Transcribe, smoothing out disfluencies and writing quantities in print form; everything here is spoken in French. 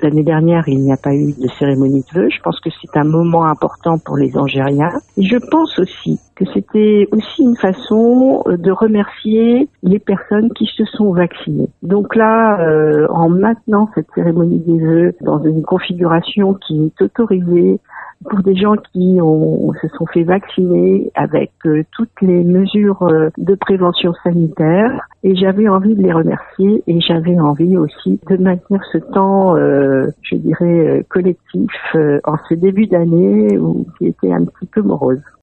L'année dernière, il n'y a pas eu de cérémonie de vœux. Je pense que c'est un moment important pour les Angériens. Et je pense aussi que c'était aussi une façon de remercier les personnes qui se sont vaccinées. Donc là, en maintenant cette cérémonie des vœux dans une configuration qui est autorisée pour des gens qui se sont fait vacciner avec toutes les mesures de prévention sanitaire, et j'avais envie de les remercier et j'avais envie aussi de maintenir ce temps, je dirais, collectif en ce début d'année qui était un petit peu morose.